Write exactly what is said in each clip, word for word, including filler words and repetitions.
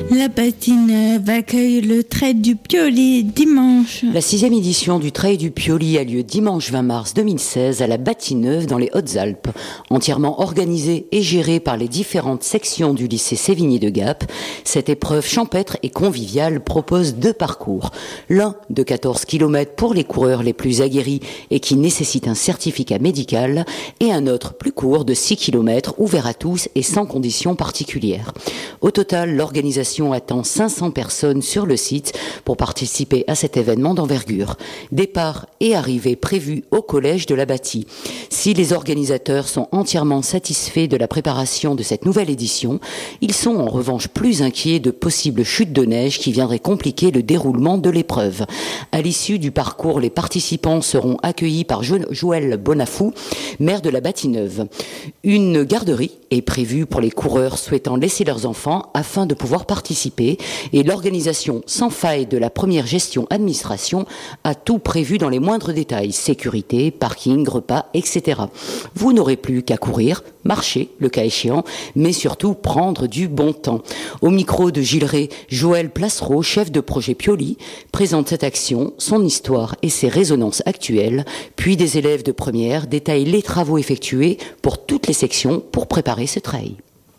La Bâtie-Neuve accueille le Trail du Pioli dimanche. La sixième édition du Trail du Pioli a lieu dimanche vingt mars deux mille seize à la Bâtie-Neuve dans les Hautes-Alpes. Entièrement organisée et gérée par les différentes sections du lycée Sévigné de Gap, cette épreuve champêtre et conviviale propose deux parcours. L'un de quatorze kilomètres pour les coureurs les plus aguerris et qui nécessite un certificat médical, et un autre plus court de six kilomètres ouvert à tous et sans conditions particulières. Au total, l'organisation attend cinq cents personnes sur le site pour participer à cet événement d'envergure. Départ et arrivée prévus au collège de la Bâtie. Si les organisateurs sont entièrement satisfaits de la préparation de cette nouvelle édition, ils sont en revanche plus inquiets de possibles chutes de neige qui viendraient compliquer le déroulement de l'épreuve. À l'issue du parcours, les participants seront accueillis par jo- Joël Bonafou, maire de la Bâtie-Neuve. Une garderie est prévue pour les coureurs souhaitant laisser leurs enfants afin de pouvoir participer. Et l'organisation sans faille de la première gestion administration a tout prévu dans les moindres détails, sécurité, parking, repas, et cetera. Vous n'aurez plus qu'à courir, marcher, le cas échéant, mais surtout prendre du bon temps. Au micro de Gilles Ray, Joël Placereau, chef de projet Pioli, présente cette action, son histoire et ses résonances actuelles, puis des élèves de première détaillent les travaux effectués pour toutes les sections pour préparer ce trail.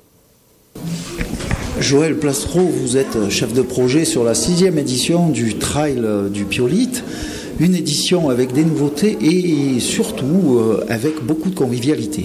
Joël Placereau, vous êtes chef de projet sur la sixième édition du Trail du Piolite, une édition avec des nouveautés et surtout euh, avec beaucoup de convivialité.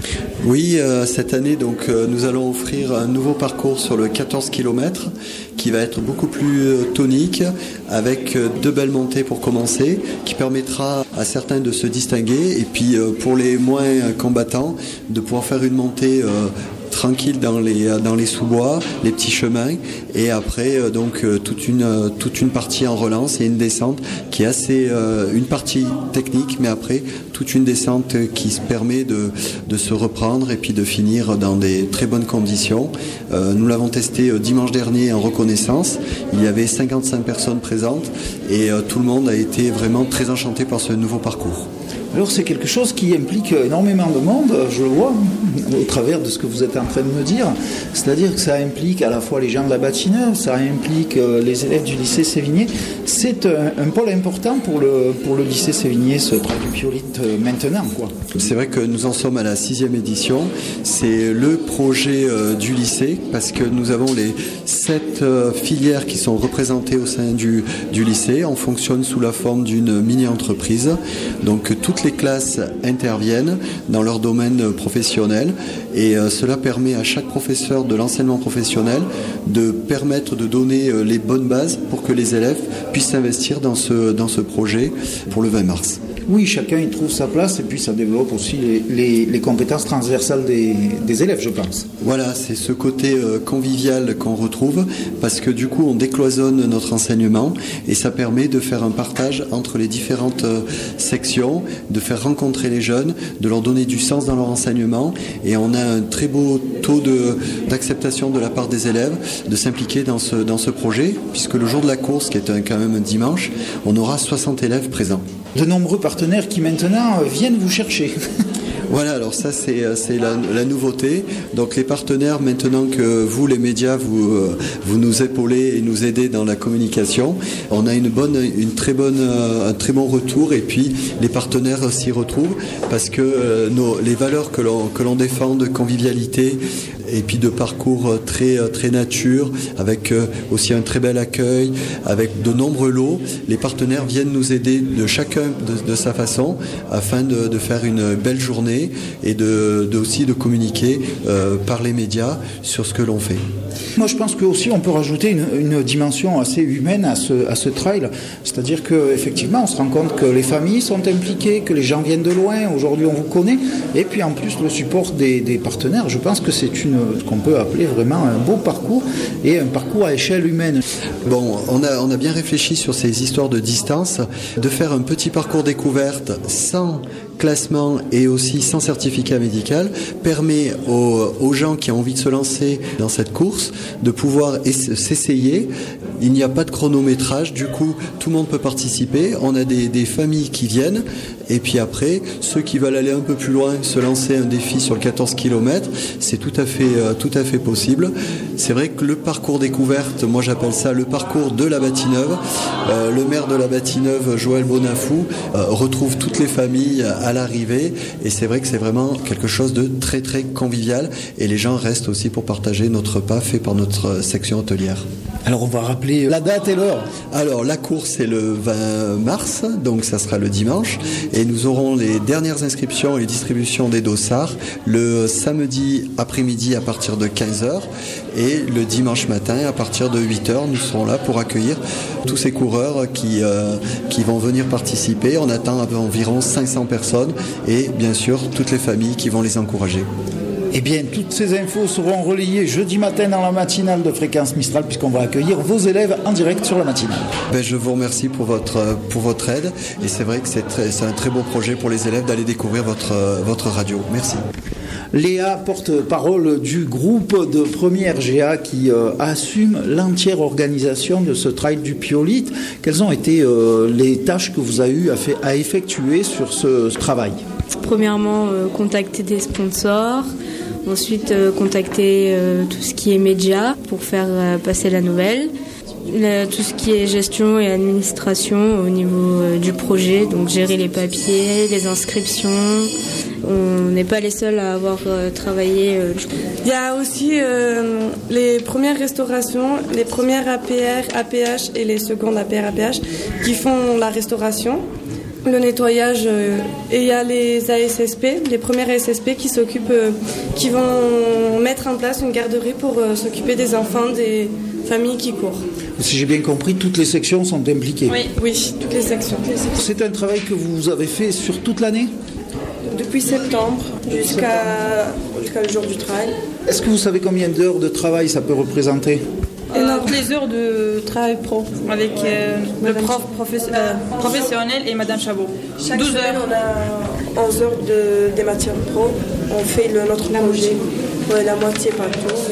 Oui, euh, cette année, donc, euh, nous allons offrir un nouveau parcours sur le quatorze kilomètres qui va être beaucoup plus euh, tonique, avec euh, deux belles montées pour commencer, qui permettra à certains de se distinguer et puis euh, pour les moins combattants de pouvoir faire une montée euh, tranquille dans les dans les sous-bois, les petits chemins, et après euh, donc euh, toute une euh, toute une partie en relance et une descente qui est assez euh, une partie technique, mais après toute une descente qui se permet de de se reprendre et puis de finir dans des très bonnes conditions. Euh, nous l'avons testé euh, dimanche dernier en reconnaissance. Il y avait cinquante-cinq personnes présentes et euh, tout le monde a été vraiment très enchanté par ce nouveau parcours. Alors c'est quelque chose qui implique énormément de monde, je le vois au travers de ce que vous êtes en train de me dire, c'est-à-dire que ça implique à la fois les gens de la Bâtie-Neuve, ça implique les élèves du lycée Sévigné. C'est un, un pôle important pour le, pour le lycée Sévigné, ce Trail du Piolite maintenant, quoi. C'est vrai que nous en sommes à la sixième édition, c'est le projet euh, du lycée, parce que nous avons les sept euh, filières qui sont représentées au sein du, du lycée. On fonctionne sous la forme d'une mini-entreprise, donc toutes les classes interviennent dans leur domaine professionnel et euh, cela permet à chaque professeur de l'enseignement professionnel de permettre de donner euh, les bonnes bases pour que les élèves puissent s'investir dans ce, dans ce projet pour le vingt mars. Oui, chacun y trouve sa place et puis ça développe aussi les, les, les compétences transversales des, des élèves, je pense. Voilà, c'est ce côté euh, convivial qu'on retrouve parce que du coup on décloisonne notre enseignement et ça permet de faire un partage entre les différentes euh, sections, de faire rencontrer les jeunes, de leur donner du sens dans leur enseignement, et on a un très beau taux de, d'acceptation de la part des élèves de s'impliquer dans ce, dans ce projet, puisque le jour de la course, qui est un, quand même un dimanche, on aura soixante élèves présents. De nombreux partenaires qui maintenant viennent vous chercher. Voilà, alors ça c'est, c'est la, la nouveauté. Donc les partenaires, maintenant que vous, les médias, vous, vous nous épaulez et nous aidez dans la communication, on a une bonne, une très bonne, un très bon retour, et puis les partenaires s'y retrouvent parce que nos, les valeurs que l'on, que l'on défend de convivialité et puis de parcours très, très nature, avec aussi un très bel accueil, avec de nombreux lots, les partenaires viennent nous aider de chacun de, de sa façon afin de, de faire une belle journée et de, de aussi de communiquer euh, par les médias sur ce que l'on fait. Moi, je pense que aussi on peut rajouter une, une dimension assez humaine à ce, à ce trail, c'est-à-dire qu'effectivement, on se rend compte que les familles sont impliquées, que les gens viennent de loin. Aujourd'hui, on vous connaît, et puis en plus le support des, des partenaires. Je pense que c'est une, ce qu'on peut appeler vraiment un beau parcours et un parcours à échelle humaine. Bon, on a, on a bien réfléchi sur ces histoires de distance, de faire un petit parcours découverte sans classement et aussi sans certificat médical permet aux, aux gens qui ont envie de se lancer dans cette course de pouvoir ess- s'essayer. Il n'y a pas de chronométrage, du coup tout le monde peut participer. On a des, des familles qui viennent et puis après ceux qui veulent aller un peu plus loin, se lancer un défi sur le quatorze kilomètres, c'est tout à fait, euh, tout à fait possible. C'est vrai que le parcours découverte, moi j'appelle ça le parcours de la Batigneuve. Euh, le maire de la Batigneuve, Joël Bonafou, euh, retrouve toutes les familles à l'arrivée et c'est vrai que c'est vraiment quelque chose de très très convivial et les gens restent aussi pour partager notre repas fait par notre section hôtelière. Alors on va rappeler la date et l'heure. Alors la course est le vingt mars, donc ça sera le dimanche et nous aurons les dernières inscriptions et les distributions des dossards le samedi après-midi à partir de quinze heures et le dimanche matin à partir de huit heures. Nous serons là pour accueillir tous ces coureurs qui, euh, qui vont venir participer. On attend environ cinq cents personnes et bien sûr toutes les familles qui vont les encourager. Eh bien, toutes ces infos seront relayées jeudi matin dans la matinale de Fréquence Mistral puisqu'on va accueillir vos élèves en direct sur la matinale. Ben, je vous remercie pour votre, pour votre aide et c'est vrai que c'est, très, c'est un très beau projet pour les élèves d'aller découvrir votre, votre radio. Merci. Léa, porte-parole du groupe de première G A qui euh, assume l'entière organisation de ce trail du Piolit. Quelles ont été euh, les tâches que vous avez eu à, fait, à effectuer sur ce, ce travail ? Premièrement, euh, contacter des sponsors. Ensuite, euh, contacter euh, tout ce qui est médias pour faire euh, passer la nouvelle. Le, tout ce qui est gestion et administration au niveau euh, du projet, donc gérer les papiers, les inscriptions. On n'est pas les seuls à avoir euh, travaillé. Euh. Il y a aussi euh, les premières restaurations, les premières A P R, A P H et les secondes A P R, A P H qui font la restauration. Le nettoyage euh, et il y a les A S S P, les premières A S S P qui s'occupent, euh, qui vont mettre en place une garderie pour euh, s'occuper des enfants des familles qui courent. Si j'ai bien compris, toutes les sections sont impliquées. Oui, oui, toutes les sections. Toutes les sections. C'est un travail que vous avez fait sur toute l'année ? Depuis septembre jusqu'à, jusqu'à le jour du trail. Est-ce que vous savez combien d'heures de travail ça peut représenter ? Euh, les heures de travail pro avec euh, le prof professe- euh, professionnel et Madame Chabot. Chaque douze semaine, on a onze heures de, des matières pro. On fait le, notre projet. Ouais, la moitié, pas tout, mais...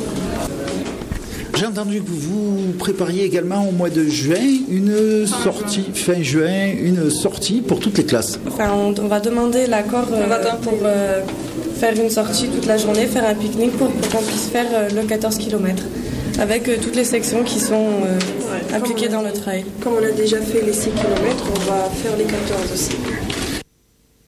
J'ai entendu que vous prépariez également au mois de juin une sortie, fin juin, une sortie pour toutes les classes. Enfin, on, on va demander l'accord euh, pour euh, faire une sortie toute la journée, faire un pique-nique pour, pour qu'on puisse faire euh, le quatorze kilomètres. Avec euh, toutes les sections qui sont euh, ouais, impliquées dans le trail. Comme on a déjà fait les six kilomètres, on va faire les quatorze aussi.